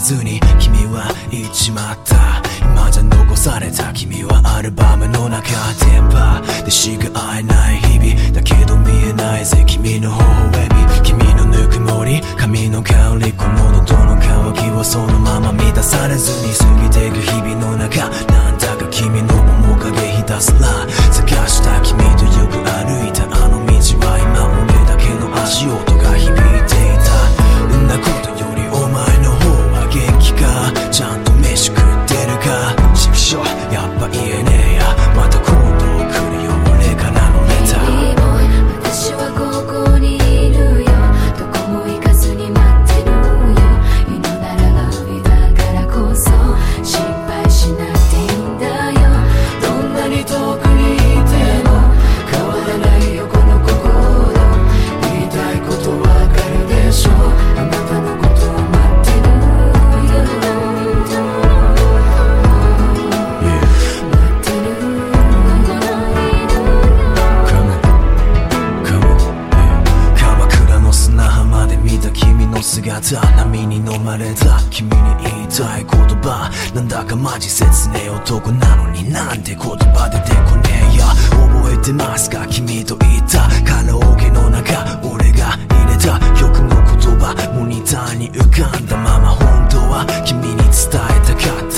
ずに君は言っちまった。今じゃ残された君はアルバムの中、電波でしか会えない日々だけど見えないぜ君の微笑み、君のぬくもり、髪の香り、この喉の渇きはそのまま満たされずに過ぎていく日々の中、なんだか君の面影ひたすら探した君とよく歩いたあの道は今俺だけの足音が響いていた。んなことよりお前の方は元気か、ちゃんと飯食ってるか、ちくしょうやっぱ言えねえや、また今度来るよ俺からのレター。 私はここにいるよ、どこも行かずに待ってるよ。You know that I love you だからこそ心配しなくていいんだよ。どんなに遠くにいても変わらないよこの心。言いたいことわかるでしょ、あなたのことを待ってるよ。待ってるよ。 鎌倉の砂浜で見た君の姿、波に飲まれた君に言いたい言葉、なんだかマジ切ねえ男なのになんて言葉出てこねえや。覚えてますか君と言ったカラオケの中、俺が入れた曲の言葉モニターに浮かんだまま、本当は君に伝えたかった。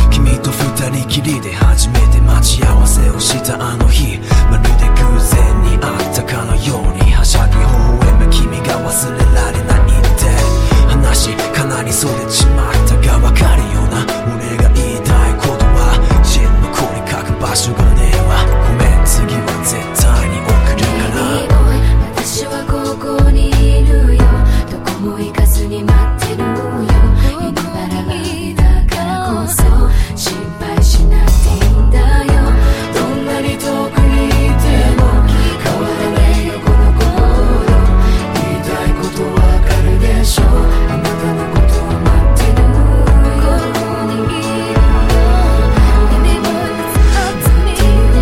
君と二人きりで初めて待ち合わせをしたあの日、まるで偶然にあったかのようにはしゃぎ微笑む君が忘れられないって話、かなりそれちまったがわかるよな。俺が言いたいことはジェンのこに書く場所がねえわ、ごめん次は絶対に送るから。 私はここにいるよ、どこも行かずに待ってるよ。You know that I love you だからこそ心配しなくていいんだよ。どんなに遠くにいても変わらないよこの心。言いたいことわかるでしょ、あなたのことを待ってるよ。ここにいるよ。Baby boy let's talk to me。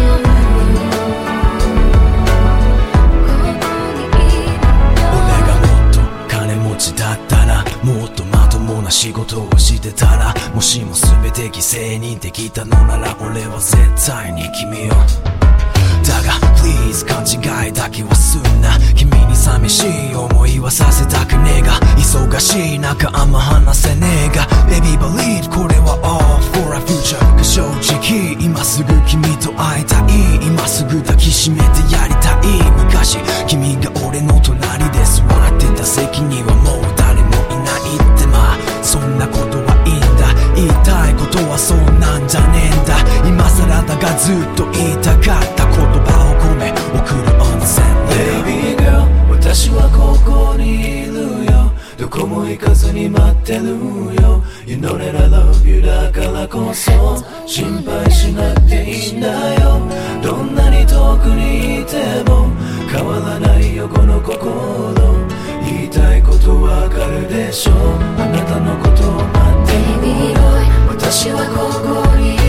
俺がもっと金持ちだったら、もっとまともな仕事をしてたら、もしも全て犠牲にできたのなら俺は絶対に君を。だが please 勘違いだけはすんな、君に寂しい思いはさせたくねえが、忙しい中あんま話せねえが Baby believe これは all for a future が正直今すぐ君と会いたい、今すぐ抱きしめてやりたい。昔君が俺の隣で座ってた席にはもう誰もいないって、まあそんなことはいいんだ、言いたいことはそんなんじゃねえんだ。今更だがずっと言いたかった言葉を込め送る温泉。 Baby girl 私はここにいるよ、どこも行かずに待ってるよ。You know that I love you だからこそ心配しなくていいんだよ。どんなに遠くにいても変わらないよこの心。言いたいことわかるでしょ、あなたのことを待ってるよ。 Baby boy 私はここにいる